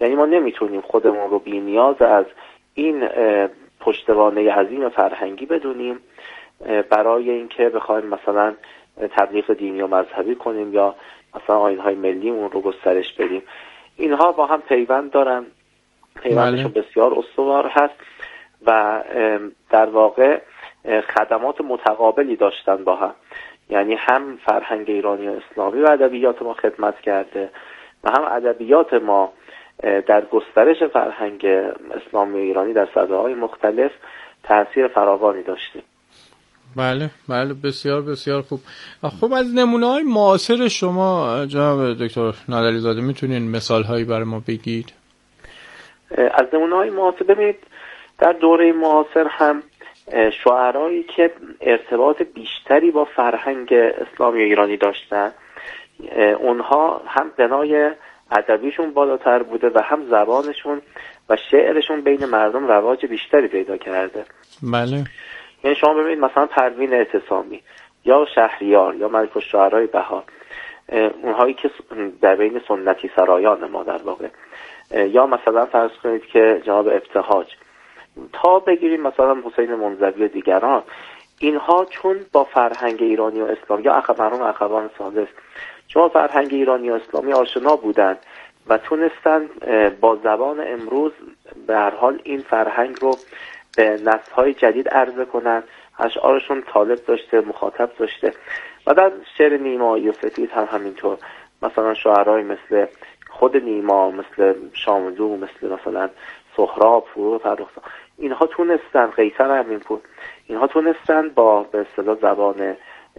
یعنی ما نمیتونیم خودمون رو بی نیاز از این پشتوانه عظیم فرهنگی بدونیم برای اینکه بخوایم مثلا تبلیغ دینی و مذهبی کنیم یا مثلا آیین‌های ملیمون رو گسترش بدیم. اینها با هم پیوند دارن، پیوندشون بسیار استوار هست و در واقع خدمات متقابلی داشتن با هم. یعنی هم فرهنگ ایرانی و اسلامی و ادبیات ما خدمت کرده و هم ادبیات ما در گسترش فرهنگ اسلامی و ایرانی در سطح‌های مختلف تأثیر فراوانی داشته. بله بله، بسیار بسیار خوب. خب از نمونه‌های معاصر شما جناب دکتر نادری زاده میتونین مثال‌هایی برای ما بگید؟ از نمونه‌های معاصر ببینید در دوره معاصر هم شاعرایی که ارتباط بیشتری با فرهنگ اسلامی و ایرانی داشتن، اونها هم بنای ادبیشون بالاتر بوده و هم زبانشون و شعرشون بین مردم رواج بیشتری پیدا کرده. بله. یعنی شما ببینید مثلا پروین اعتصامی یا شهریار یا ملک الشعرای بهار، اونهایی که در بین سنتی سرایان ما در واقع، یا مثلا فرض کنید که جناب ابتهاج، تا بگیریم مثلا حسین منزوی و دیگران، اینها چون با فرهنگ ایرانی و اسلامی یا مرحوم اخوان سادس چون فرهنگ ایرانی و اسلامی آشنا بودند و تونستن با زبان امروز به هر حال این فرهنگ رو به نسل‌های جدید عرضه کنن، اشعارشون طالب داشته، مخاطب داشته. و در شعر نیمایی و سفید هم همینطور، مثلا شاعرای مثل خود نیما، مثل شاملو، مثلا سهراب، فروغ فرخزاد، اینها تونستن، قیصر امینپور، اینها تونستن با به اصطلاح زبان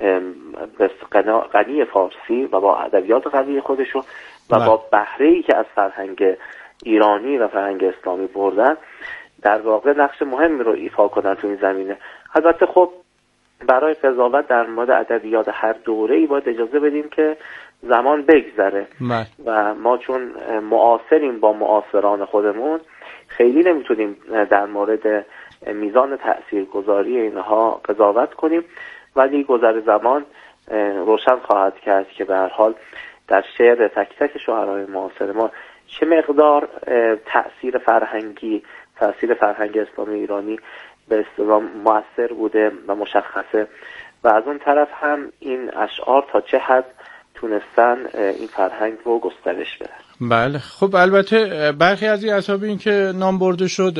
غنی فارسی و با ادبیات غنی خودشون و با بهره‌ای که از فرهنگ ایرانی و فرهنگ اسلامی بردن در واقع نقش مهمی رو ایفا کنن تو این زمینه. البته خب برای قضاوت در مورد ادبیات هر دوره‌ای باید اجازه بدیم که زمان بگذره و ما چون معاصریم با معاصران خودمون خیلی نمیتونیم در مورد میزان تاثیرگذاری اینها قضاوت کنیم، ولی گذر زمان روشن خواهد کرد که به هر حال در شعر تک تک شاعرای معاصر ما چه مقدار تأثیر فرهنگ اسلامی ایرانی به اصطلاح مؤثر بوده و مشخصه، و از اون طرف هم این اشعار تا چه حد تونستن این فرهنگ رو گسترش بدن. بله. خب البته برخی از این اسباب این که نام برده شد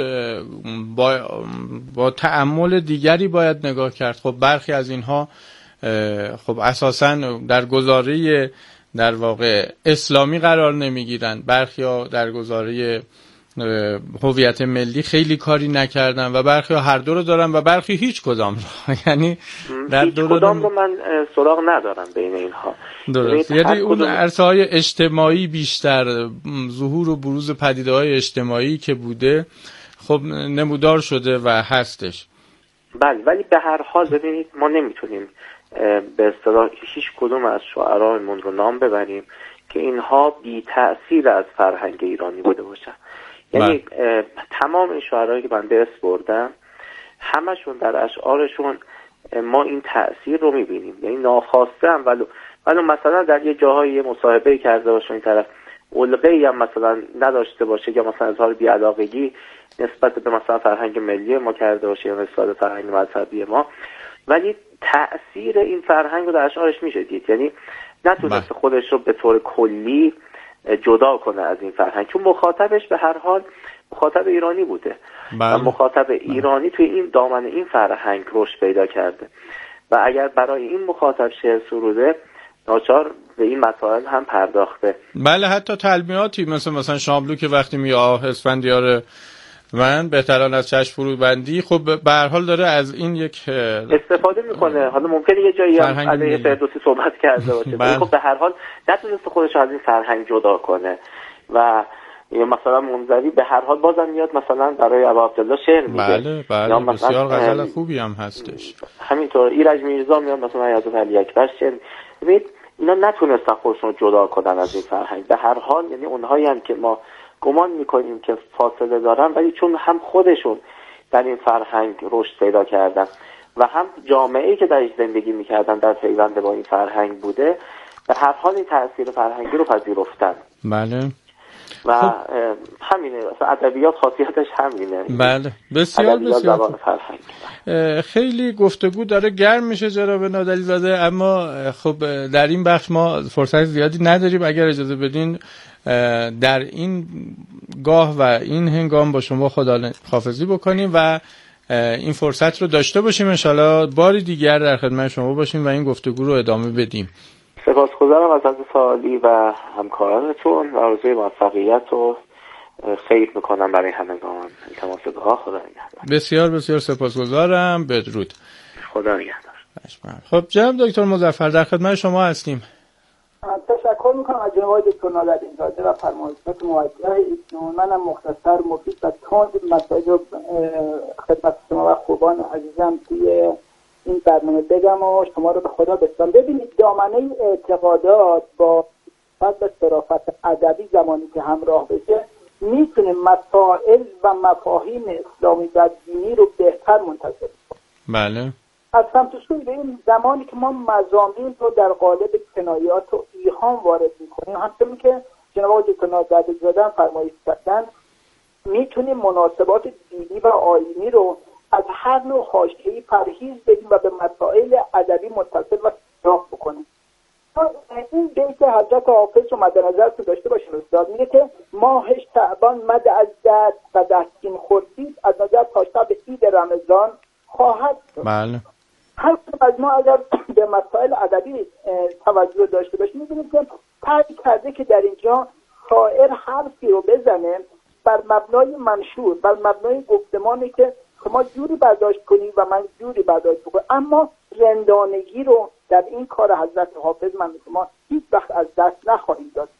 با تأمل دیگری باید نگاه کرد. خب برخی از اینها خب اساساً در گزاره در واقع اسلامی قرار نمیگیرن، برخی ها در گزاره هویت ملی خیلی کاری نکردن و برخی ها هر دو رو دارن و برخی هیچ کدام رو. یعنی در هیچ کدام رو من سراغ ندارم بین اینها. درست. یعنی اون عرصه‌های اجتماعی بیشتر ظهور و بروز پدیده‌های اجتماعی که بوده خب نمودار شده و هستش. بله، ولی به هر حال ببینید ما نمیتونیم به اصطلاح هیچ کدوم از شاعرامون رو نام ببریم که اینها بی تأثیر از فرهنگ ایرانی بوده باشن. یعنی تمام این شاعرایی که من به اسم بردم همشون در اشعارشون ما این تأثیر رو میبینیم، یعنی ناخواسته هم ولو مثلا در یه جاهای یه مصاحبه کرده باشه این طرف علقه‌ای هم مثلا نداشته باشه یا مثلا اظهار بی‌علاقگی نسبت به مثلا فرهنگ ملی ما کرده باشه یا نسبت به فرهنگ مذهبی ما، ولی تأثیر این فرهنگ رو در اشعارش میشه دید. یعنی نتونسته خودش رو به طور کلی جدا کنه از این فرهنگ، چون مخاطبش به هر حال مخاطب ایرانی بوده و مخاطب ایرانی توی این دامن این فرهنگ رشد پیدا کرده و اگر برای این مخاطب شعر سروده ناچار به این مسائل هم پرداخته. بله، حتی تلمیاتی مثلا شاملو که وقتی میگه اسفندیار من بهتران از چشم فرو بندی، خب به هر حال داره از این یک استفاده میکنه. حالا ممکنه یه جایی هم علیه فردوسی صحبت کرده باشه ولی خب به هر حال نتونسته خودش از این فرهنگ جدا کنه و یا مثلا منزوی به هر حال بازم میاد مثلا برای ابا عبدالله شعر میگه. بله بسیار غزل خوبی هم هستش. همینطور ایرج میرزا میاد مثلا حضرت علی اکبر شعر. ببینید اینا نتونستن خودشون جدا کنن از این فرهنگ. به هر حال یعنی اونهایی هم که ما گمان میکنیم که فاصله دارن، ولی چون هم خودشون در این فرهنگ رشد پیدا کردن و هم جامعه‌ای که درش زندگی میکردن در پیوند با این فرهنگ بوده، به هر حال این تأثیر فرهنگی رو پذیرفتن. بله. و همینه، اصلا ادبیات خاصیتش همینه. بله بسیار بسیار. خیلی گفتگو داره گرم میشه جناب نادری زاده، اما خب در این بخش ما فرصت زیادی نداریم. اگر اجازه بدین در این گاه و این هنگام با شما خداحافظی بکنیم و این فرصت رو داشته باشیم، انشالله باری دیگر در خدمت شما باشیم و این گفتگو رو ادامه بدیم. سپاسگزارم از عزیز سوالی و همکارانتون و آرزوی موفقیت و خیر میکنم برای همگان. التماس دعا. خدا نگهدار. بسیار بسیار سپاسگزارم. بدرود. خدا نگهدار. خب جناب دکتر مظفر در خدمت شما هستیم. تشکر میکنم از جناب دکتر نادری زاده و فرمایشات موجه ایشون. منم مختصر مفید و تند مسائل رو خدمت شما و خوبان عزیزم توی این برنامه بگم و شما رو به خدا بسپارم. ببینید دامنه اعتقادات با فضل صرافت ادبی زمانی که همراه بشه میتونه مسائل و مفاهیم اسلامی و دینی رو بهتر منتشر کنه. بله. از سمت سوی این زمانی که ما مضامین رو در قالب کنایات و ایهام وارد میکنیم، همچنین که جناب دکتر نادری زاده فرمایش کردن، میتونیم مناسبات دینی و آیینی رو از هر نوع حاشیه‌ای پرهیز بدیم و به مسائل ادبی متصل و سراغ بکنیم. این بیت حضرت حافظ رو مد نظرتون داشته باشین استاد. میگه که ماه شعبان مد از دست و دستین خورشید از نظر تا شب عید رمضان خواهد شد. بله. هر از ما اگر به مسائل ادبی توجه داشته باشیم می‌بینیم که تعیین کرده که در اینجا شاعر حرفی رو بزنه بر مبنای منشور، بر مبنای گفتمانی که شما جوری برداشت کنید و من جوری برداشت بکنم، اما رندانگی رو در این کار حضرت حافظ من شما هیچ وقت از دست نخواهید داد.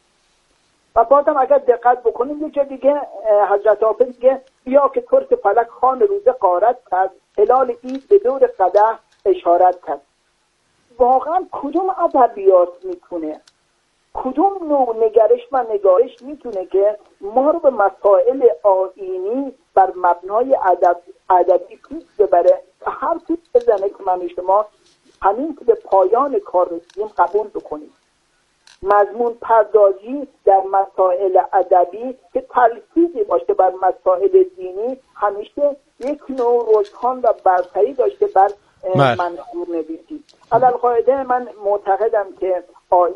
و بازم اگر دقت بکنیم یه جا دیگه حضرت حافظ میگه بیا که ترک فلک خوان روزه غارت کرد، هلال عید به دور قدح اشارت کرد. واقعا کدوم ادبیات میتونه، کدوم نوع نگرش و نگارش میتونه که ما رو به مسائل آیینی بر مبنای ادبی پیش ببره و هر پیش بزنه که من شما همین که به پایان کار رسیدیم قبول بکنیم. مضمون پردازی در مسائل ادبی که تلفیقی باشه بر مسائل دینی همیشه یک نوع رجحان و برتری داشته بر منظور نویسی. علی‌القاعده من معتقدم که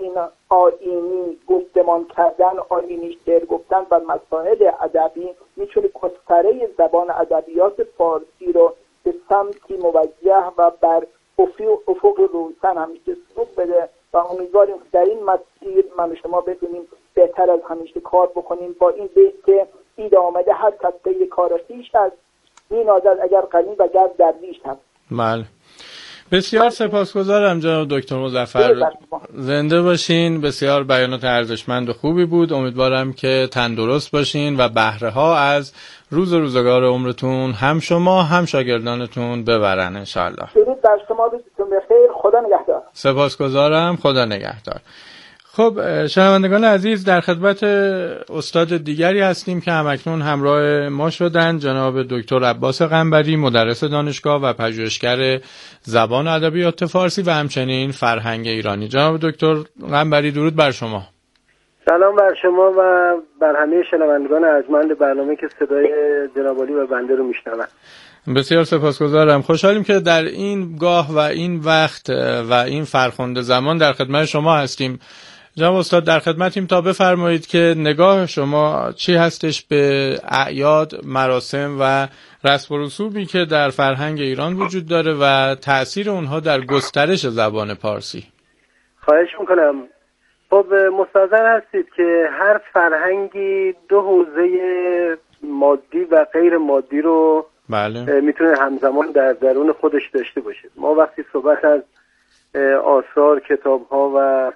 آیینی گفتمان کردن، آیینی شعر گفتن بر مسائل ادبی میتونه گستره زبان ادبیات فارسی رو به سمتی موجه و بر افق روشن همیشه سوق بده و امیدواریم که در این مسیر من شما بتونیم بهتر از همیشه کار بکنیم با این بیت که اید آمده هر کس پی کار خویش است، می‌نازد اگر غنی و گر درویش است. بله. بسیار سپاسگزارم جناب دکتر مظفر، زنده باشین. بسیار بیانات ارزشمند و خوبی بود. امیدوارم که تندرست باشین و بهره ها از روز و روزگار عمرتون هم شما هم شاگردانتون ببرن انشالله. درود بر شما، روزتون بخیر، خدا نگهدار. سپاسگزارم، خدا نگهدار. خب شنوندگان عزیز، در خدمت استاد دیگری هستیم که همکنون همراه ما شدن، جناب دکتر عباس قنبری، مدرس دانشگاه و پژوهشگر زبان و ادبیات فارسی و همچنین فرهنگ ایرانی. جناب دکتر قنبری درود بر شما. سلام بر شما و بر همه شنوندگان ارجمند برنامه که صدای جناب عالی و بنده رو میشنوند. بسیار سپاسگزارم. خوشحالیم که در این گاه و این وقت و این فرخنده زمان در خدمت شما هستیم. جناب استاد در خدمتیم تا بفرمایید که نگاه شما چی هستش به اعیاد، مراسم و رسم و رسومی که در فرهنگ ایران وجود داره و تأثیر اونها در گسترش زبان پارسی. خواهش میکنم. خب مستحضر هستید که هر فرهنگی دو حوزه مادی و غیر مادی رو بله میتونه همزمان در درون خودش داشته باشه. ما وقتی صحبت از آثار، کتاب‌ها و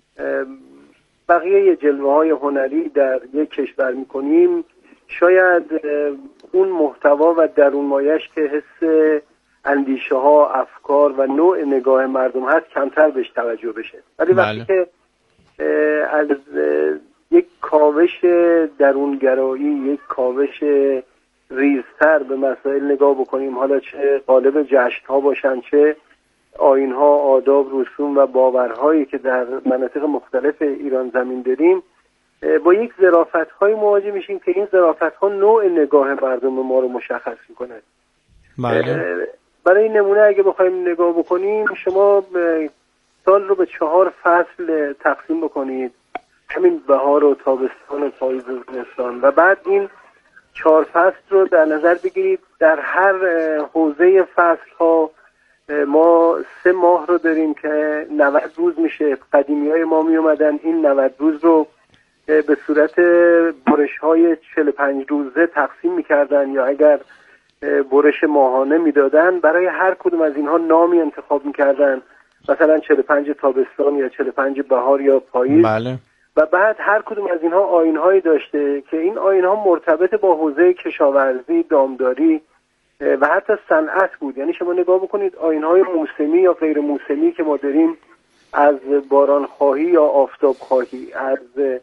بقیه جلوه‌های هنری در یک کشور می‌کنیم، شاید اون محتوا و درون مایش که حس اندیشه‌ها، افکار و نوع نگاه مردم هست کمتر بهش توجه بشه. ولی وقتی که از یک کاوش درونگرایی، یک کاوش ریزتر به مسائل نگاه بکنیم، حالا چه قالب جشن‌ها باشن، چه آیین‌ها، آداب، رسوم و باورهایی که در مناطق مختلف ایران زمین داریم، با یک ظرافت‌های مواجه میشیم که این ظرافت‌ها نوع نگاه مردم ما رو مشخص میکنه. بله. برای نمونه اگه بخوایم نگاه بکنیم، شما سال رو به 4 فصل تقسیم بکنید، همین بهار و تابستان و پاییز و زمستان، و بعد این 4 فصل رو در نظر بگیرید. در هر حوزه فصل ها ما 3 ماه رو داریم که 90 روز میشه. قدیمی های ما می اومدن این 90 روز رو به صورت برش های 45 روزه تقسیم میکردن، یا اگر برش ماهانه میدادن برای هر کدوم از اینها نامی انتخاب میکردن، مثلا 45 تابستان یا 45 بهار یا پاییز. بله. و بعد هر کدوم از اینها آیین‌هایی داشته که این آیین‌ها مرتبط با حوزه کشاورزی، دامداری و حتی صنعت بود. یعنی شما نگاه بکنید آیین‌های موسمی یا غیر موسمی که ما داریم، از بارانخواهی یا آفتابخواهی، از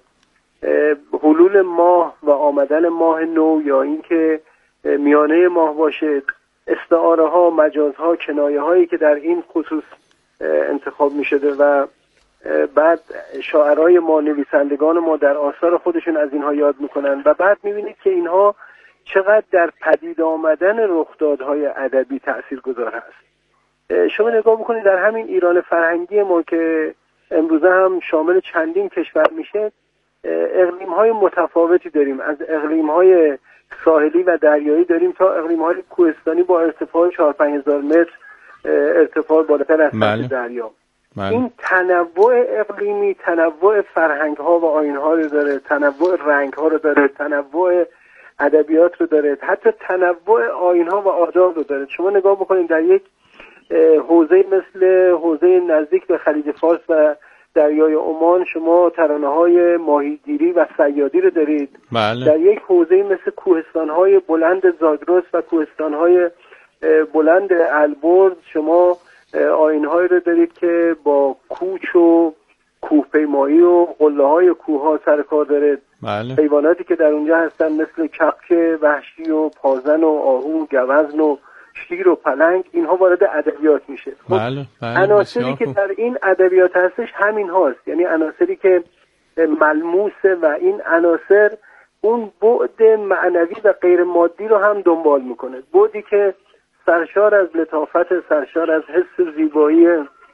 حلول ماه و آمدن ماه نو یا اینکه میانه ماه باشه، استعاره ها، مجازها، کنایه هایی که در این خصوص انتخاب می شده و بعد شاعرای ما، نویسندگان ما در آثار خودشون از اینها یاد میکنن و بعد میبینید که اینها چقدر در پدید آمدن رخدادهای ادبی تاثیرگذار هست. شما نگاه بکنید در همین ایران فرهنگی ما که امروزه هم شامل چندین کشور میشه، اقلیم‌های متفاوتی داریم، از اقلیم‌های ساحلی و دریایی داریم تا اقلیم‌های کوهستانی با ارتفاع 4-5 هزار متر ارتفاع بالاتر از سطح دریا. این تنوع اقلیمی تنوع فرهنگ‌ها و آیین‌ها رو داره، تنوع رنگ‌ها رو داره، تنوع ادبیات رو داره، حتی تنوع آیین‌ها و آداب رو داره. شما نگاه بکنید در یک حوزه مثل حوزه نزدیک به خلیج فارس و دریای عمان شما ترانه‌های ماهیگیری و صیادی رو دارید. بله. در یک حوزه مثل کوهستان‌های بلند زاگرس و کوهستان‌های بلند البرز شما آیین‌هایی رو دارید که با کوچ و کوهپیمایی و قله‌های کوه‌ها سر کار داره. بله. حیواناتی که در اونجا هستن مثل کبک وحشی و پازن و آهو، گوزن و شیر و پلنگ، اینها وارد ادبیات میشه. بله. عناصری که در این ادبیات هستش همین هاست، یعنی عناصری که ملموسه و این عناصر اون بعد معنوی و غیر مادی رو هم دنبال میکنه، بعدی که سرشار از لطافت، سرشار از حس زیبایی،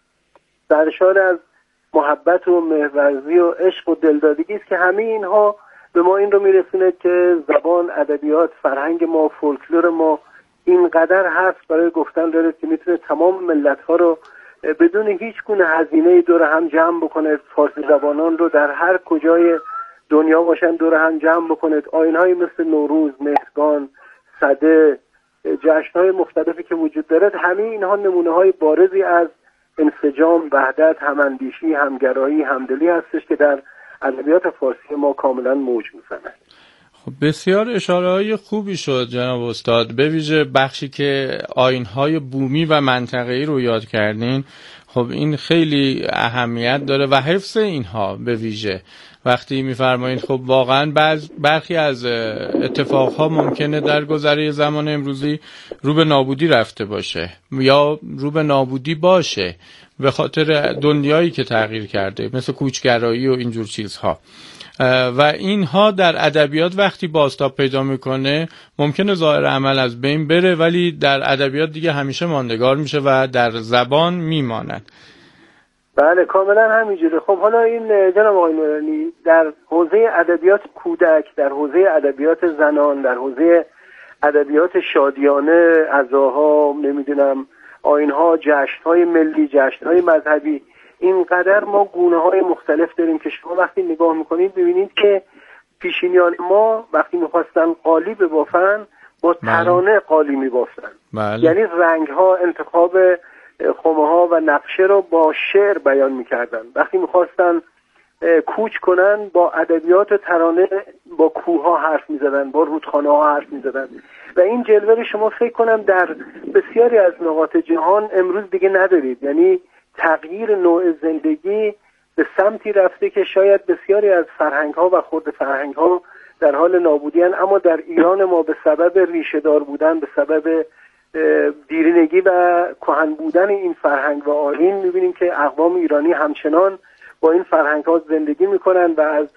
سرشار از محبت و مهرورزی و عشق و دلدادگی است که همه اینها به ما این رو میرسونه که زبان، ادبیات، فرهنگ ما، فولکلور ما اینقدر هست برای گفتن داره که میتونه تمام ملت‌ها رو بدون هیچ گونه هزینه‌ای دور هم جمع بکنه. فارسی زبانان رو در هر کجای دنیا باشن دور هم جمع بکنه. آیین‌های مثل نوروز، مهرگان، سده، جشن‌های مختلفی که وجود داره، همه اینها نمونه‌های بارزی از انسجام، وحدت، هماندیشی، همگرایی، همدلی هستش که در ادبیات فارسی ما کاملا موج میزنه. خب بسیار اشاره‌های خوبی شد جناب استاد، به ویژه بخشی که آیین‌های بومی و منطقه‌ای رو یاد کردین. خب این خیلی اهمیت داره و حفظ اینها به ویژه وقتی می‌فرمایید خب واقعاً برخی از اتفاقها ممکنه در گذره زمان امروزی رو به نابودی رفته باشه یا رو به نابودی باشه به خاطر دنیایی که تغییر کرده، مثل کوچگرایی و اینجور چیزها، و اینها در ادبیات وقتی بازتاب پیدا میکنه ممکنه ظاهر عمل از بین بره ولی در ادبیات دیگه همیشه ماندگار میشه و در زبان میماند. بله کاملا همینجوره. خب حالا این جناب آقای نورانی در حوزه ادبیات کودک، در حوزه ادبیات زنان، در حوزه ادبیات شادیانه، عزاها، نمیدونم آیین‌ها، جشن‌های ملی، جشن‌های مذهبی، اینقدر ما گونه‌های مختلف داریم که شما وقتی نگاه میکنید ببینید که پیشینیان ما وقتی میخواستن قالی ببافن با ترانه قالی میبافتن. یعنی رنگ‌ها، انتخاب خمه‌ها و نقشه رو با شعر بیان میکردن. وقتی میخواستن کوچ کنن با ادبیات و ترانه با کوه‌ها حرف میزدن، با رودخانه‌ها حرف میزدن و این جلوه رو شما فکر کنم در بسیاری از نقاط جهان امروز دیگه ندارید. یعنی تغییر نوع زندگی به سمتی رفته که شاید بسیاری از فرهنگ‌ها و خرد فرهنگ‌ها در حال نابودی هستند، اما در ایران ما به سبب ریشه‌دار بودن، به سبب دیرینگی و کهن بودن این فرهنگ و آیین می‌بینیم که اقوام ایرانی همچنان با این فرهنگ‌ها زندگی می‌کنن و از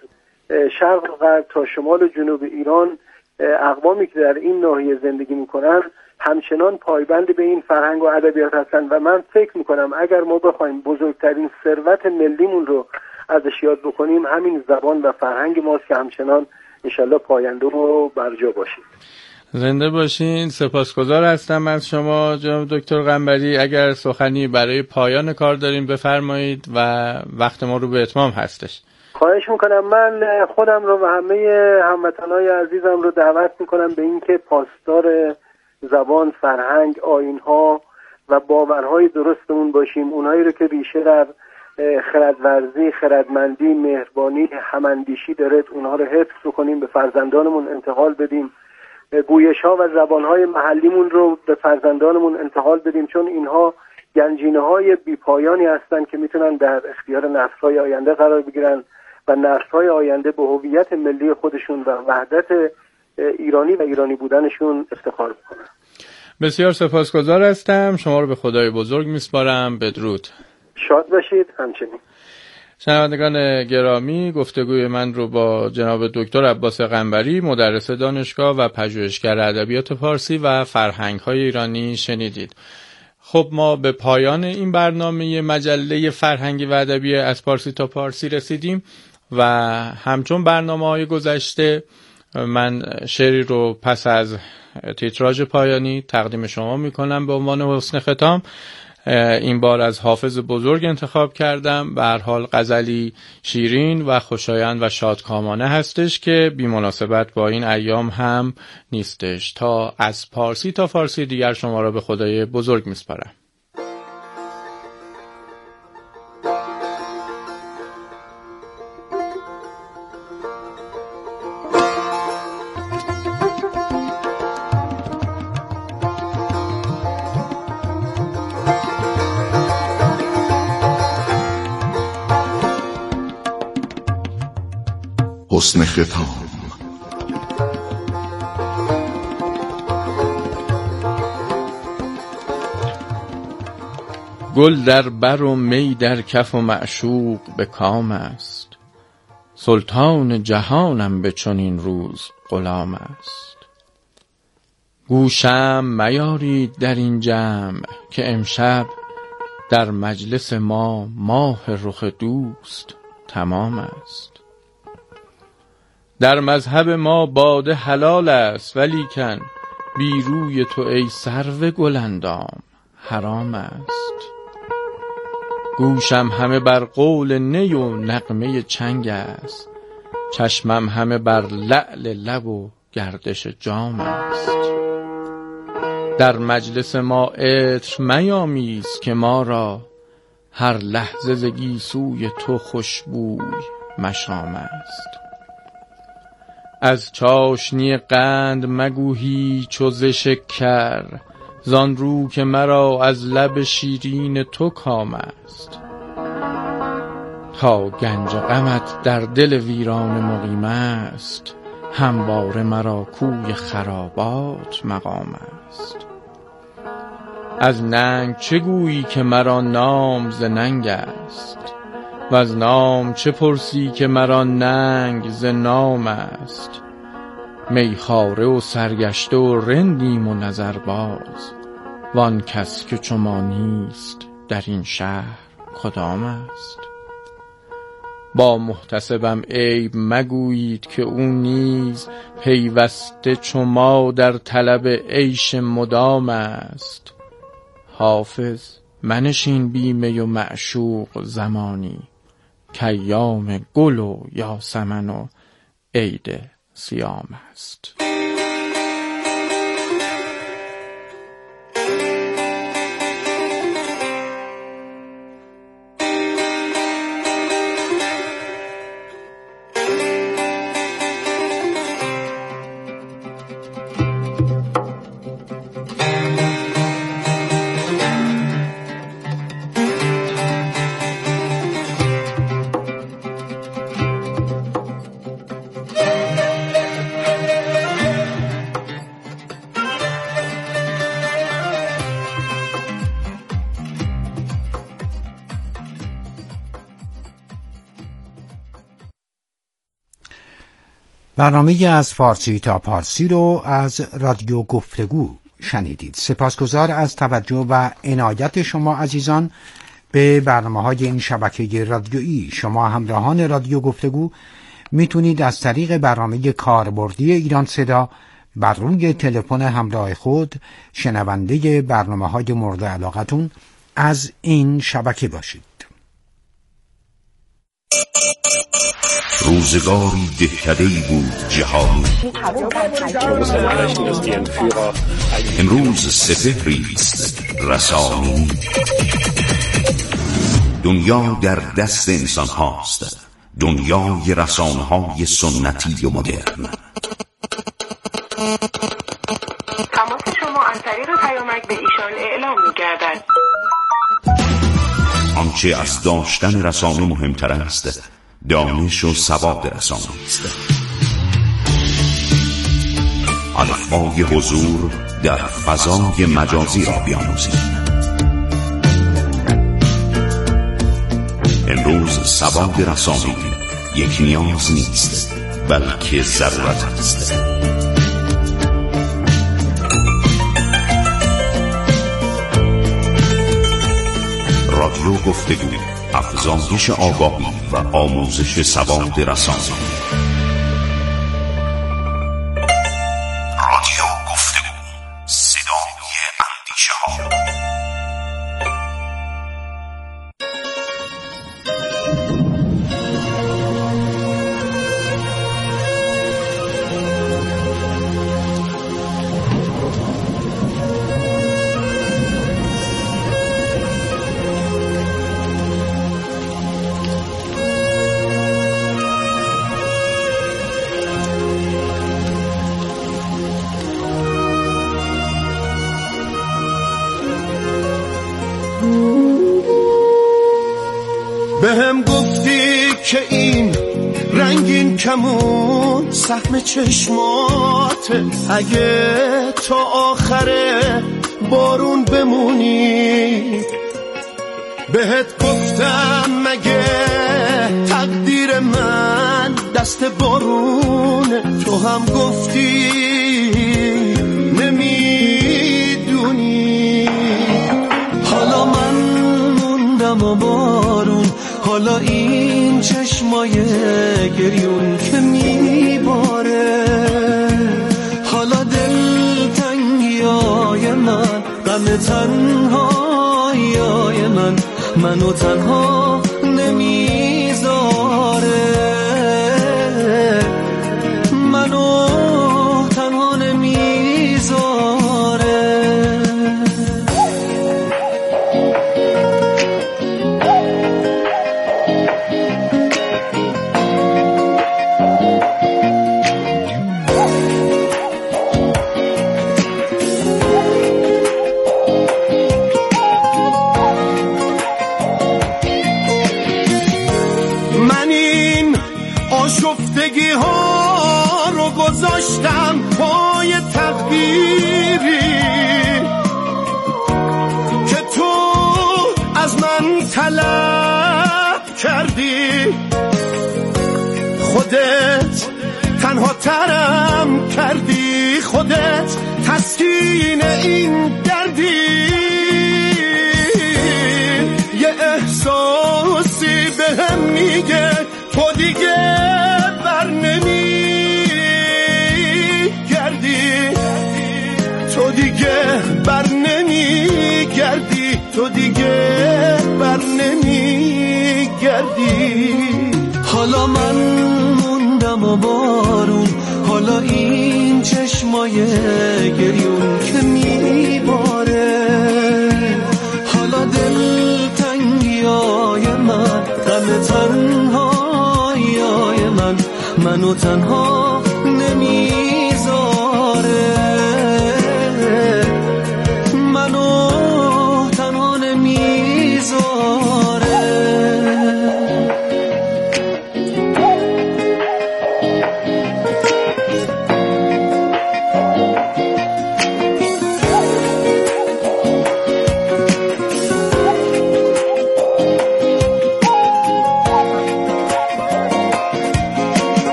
شرق و غرب تا شمال و جنوب ایران اقوامی که در این ناحیه زندگی میکنن همچنان پایبند به این فرهنگ و ادبیات هستن و من فکر میکنم اگر ما بخوایم بزرگترین ثروت ملیمون رو ازش یاد بکنیم همین زبان و فرهنگ ماست که همچنان انشالله پاینده و برجا باشیم. زنده باشین. سپاسگزار هستم از شما جناب دکتر قنبری. اگر سخنی برای پایان کار داریم بفرمایید و وقت ما رو به اتمام هستش. خواهش میکنم. من خودم رو و همه هموطنای عزیزم رو دعوت میکنم به اینکه پاسدار زبان، فرهنگ، آیین‌ها و باورهای درستمون باشیم. اونهایی رو که ریشه در خردورزی، خردمندی، مهربانی، هماندیشی داره اونها رو حفظ بکنیم، به فرزندانمون انتقال بدیم. گویش‌ها و زبان‌های محلیمون رو به فرزندانمون انتقال بدیم، چون اینها گنجینه‌های بی‌پایانی هستند که میتونن در اختیار نسل‌های آینده قرار بگیرن و نسل‌های آینده به هویت ملی خودشون و وحدت ایرانی و ایرانی بودنشون افتخار بکنن. بسیار سپاسگزار هستم. شما رو به خدای بزرگ میسپارم. بدرود. شاد باشید. همچنین. شنوندگان گرامی، گفتگوی من رو با جناب دکتر عباس قنبری، مدرس دانشگاه و پژوهشگر ادبیات فارسی و فرهنگ‌های ایرانی شنیدید. خب ما به پایان این برنامه مجله فرهنگی و ادبی از پارسی تا پارسی رسیدیم و همچون برنامه‌های گذشته من شعری رو پس از تیتراژ پایانی تقدیم شما میکنم به عنوان حسن ختام. این بار از حافظ بزرگ انتخاب کردم. به هر حال غزلی شیرین و خوشایند و شادکامانه هستش که بی مناسبت با این ایام هم نیستش. تا از پارسی تا فارسی دیگر شما را به خدای بزرگ میسپارم. حسن ختام. گل در بر و می در کف و معشوق به کام است. سلطان جهانم به چنین روز غلام است. گوشم میارید در این جمع که امشب در مجلس ما ماه رخ دوست تمام است. در مذهب ما باده حلال است، ولیکن بی روی تو ای سرو گلندام حرام است. گوشم همه بر قول نی و نغمه چنگ است، چشمم همه بر لعل لب و گردش جام است. در مجلس ما عطر میامیز که ما را هر لحظه ز گیسوی تو خوشبوی مشام است. از چاشنی قند مگو هیچ و ز شکر، زان رو که مرا از لب شیرین تو کام است. تا گنج غمت در دل ویران مقیم است، همواره مرا کوی خرابات مقام است. از ننگ چه گویی که مرا نام ز ننگ است، و از نام چه پرسی که مرا ننگ ز نام است. میخواره و سرگشته و رندیم و نظرباز، وان کس که چو ما نیست در این شهر کدام است. با محتسبم عیب مگویید که او نیز پیوسته چو ما در طلب عیش مدام است. حافظ منشین بی می و معشوق زمانی، کایام گل و یاسمن و عید صیام است. برنامه از فارسی تا پارسی رو از رادیو گفتگو شنیدید. سپاسگزار از توجه و عنایت شما عزیزان به برنامه‌های این شبکه رادیویی. شما همراهان رادیو گفتگو میتونید از طریق برنامه کاربردی ایران صدا بر روی تلفن همراه خود شنونده برنامه‌های مورد علاقتون از این شبکه باشید. روزگاری دهکده‌ای بود جهانی، امروز سپهری است رسانی. دنیا در دست انسان هاست، دنیای رسانه های سنتی و مدرن. تماس شما از طریق پیامک به ایشان اعلام می‌گردد. آنچه از داشتن رسانه مهمتر است، دانش و سواد رسانه است. الفبای حضور در فضای مجازی را بیاموزید. امروز سواد رسانه یک نیاز نیست، بلکه ضرورت است. رادیو گفتگو، افزایش آگاهی و آموزش سواد رسانه. رادیو گفتگو، صدای اندیشه ها. بهم گفتی که این رنگین کمون سهم چشماته، اگه تا آخر بارون بمونی. بهت گفتم مگه تقدیر من دست بارونه، تو هم گفتی نمیدونی. حالا من موندم و بارون، حالا این چشمای گریون که میباره، حالا دلتنگیای من، غم تنهاییای من، منو تنها نمیذاره، منو تنها نمیذاره. آشفتگی ها رو گذاشتم پای تقدیری که تو از من طلب کردی. خودت تنها ترم کردی، خودت تسکین این دردی. یه احساسی بهم میگه تو دیگه بر نمیگردی، تو دیگه بر نمیگردی، تو دیگه بر نمیگردی. حالا من موندم و بارون، حالا این چشمای گریون که میباره، حالا دلتنگیای من، غم تنهاییای من، منو تنها نمیذاره، منو تنها نمیذاره.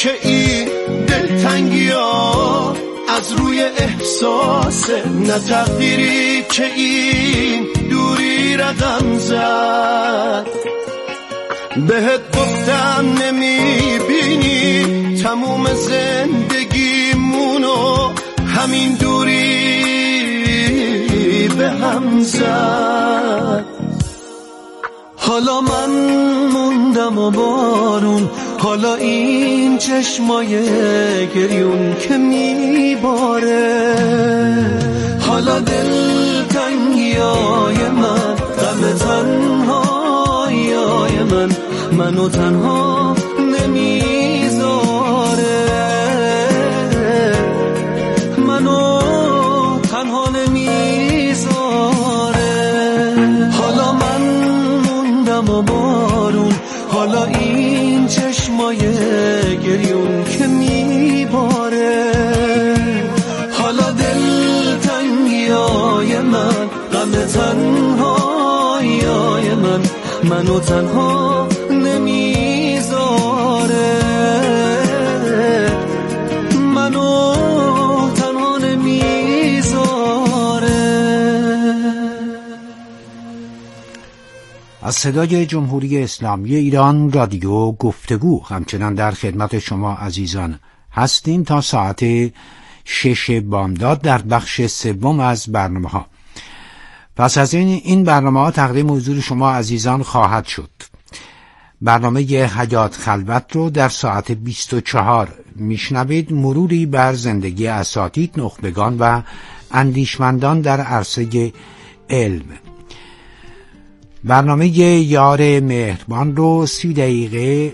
که این دلتنگی ها از روی احساس، نه تقدیری که این دوری رقم زد. بهت گفتم نمیبینی تموم زندگیمونو همین دوری به هم زد. حالا من موندم و بارون، حالا این چشمای گریون که میباره، حالا دلتنگیای من، غم تنهاییای من، منو تنها نمیذاره، منو تنها نمیذاره. حالا من موندم و بارون، حالا این چشمای گریون که میباره، حالا دلتنگیای من، غم تنهاییای من، منو تنها نمیذاره، منو تنها نمیذاره. از صدای جمهوری اسلامی ایران رادیو گفتگو همچنان در خدمت شما عزیزان هستیم تا ساعت 6 بامداد در بخش سوم از برنامه ها. پس از این برنامه ها تقدیم حضور شما عزیزان خواهد شد. برنامه حیات خلوت رو در ساعت 24 میشنوید، مروری بر زندگی اساتید، نخبگان و اندیشمندان در عرصه علم. برنامه یار مهربان رو 30 دقیقه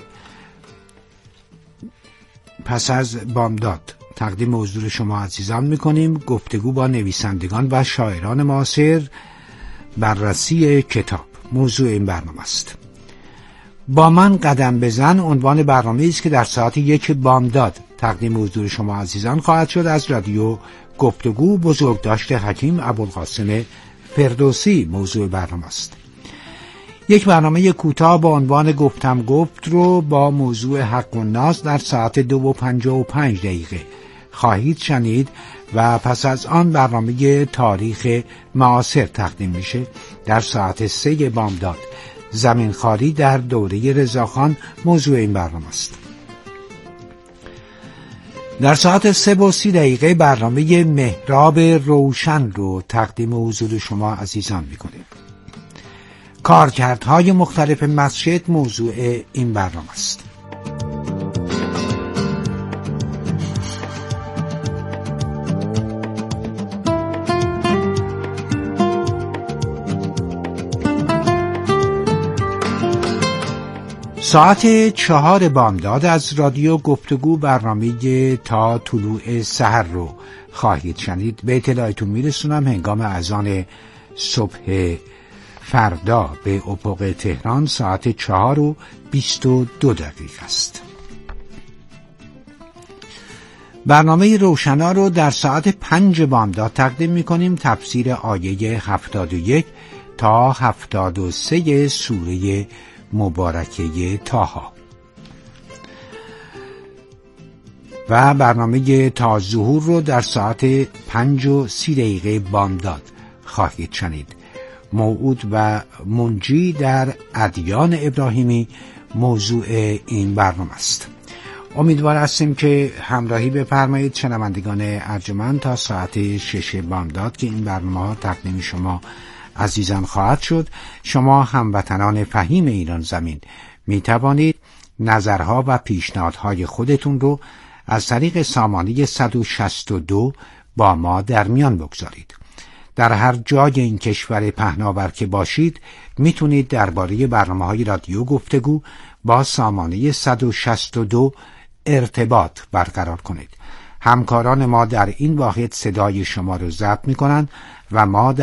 پس از بامداد تقدیم حضور شما عزیزان میکنیم. گفتگو با نویسندگان و شاعران معاصر، بررسی کتاب موضوع این برنامه است. با من قدم بزن عنوان برنامه است که در ساعت 1 بامداد تقدیم حضور شما عزیزان خواهد شد از رادیو گفتگو. بزرگداشت حکیم ابوالقاسم فردوسی موضوع برنامه است. یک برنامه کوتاه با عنوان گفتم گفت رو با موضوع حق و ناز در ساعت 2:55 خواهید شنید و پس از آن برنامه تاریخ معاصر تقدیم میشه. در ساعت 3 بامداد زمینخواری در دوره رضاخان موضوع این برنامه است. در ساعت 3:30 برنامه محراب روشن رو تقدیم حضور شما عزیزان میکنیم. کارکردهای مختلف مسجد موضوع این برنامه است. ساعت 4 بامداد از رادیو گفتگو برنامه تا طلوع سحر رو خواهید شنید. به اطلاعتون میرسونم هنگام اذان صبح فردا به افق تهران ساعت 4:22 است. برنامه روشنا رو در ساعت 5 بامداد تقدیم میکنیم. تفسیر آیه 71 تا 73 سوره مبارکه طه و برنامه تا ظهور رو در ساعت 5:30 بامداد خواهید شنید. موعود و منجی در ادیان ابراهیمی موضوع این برنامه است. امیدوار هستیم که همراهی بفرمایید شنوندگان ارجمند تا ساعت 6 بامداد که این برنامه ها تقدیم شما عزیزان خواهد شد. شما هموطنان فهیم ایران زمین می توانید نظرها و پیشنهادهای خودتون رو از طریق سامانه 162 با ما در میان بگذارید. در هر جای این کشور پهناور که باشید میتونید درباره برنامه‌های رادیو گفتگو با سامانه 162 ارتباط برقرار کنید. همکاران ما در این واحد صدای شما رو ضبط میکنند و ما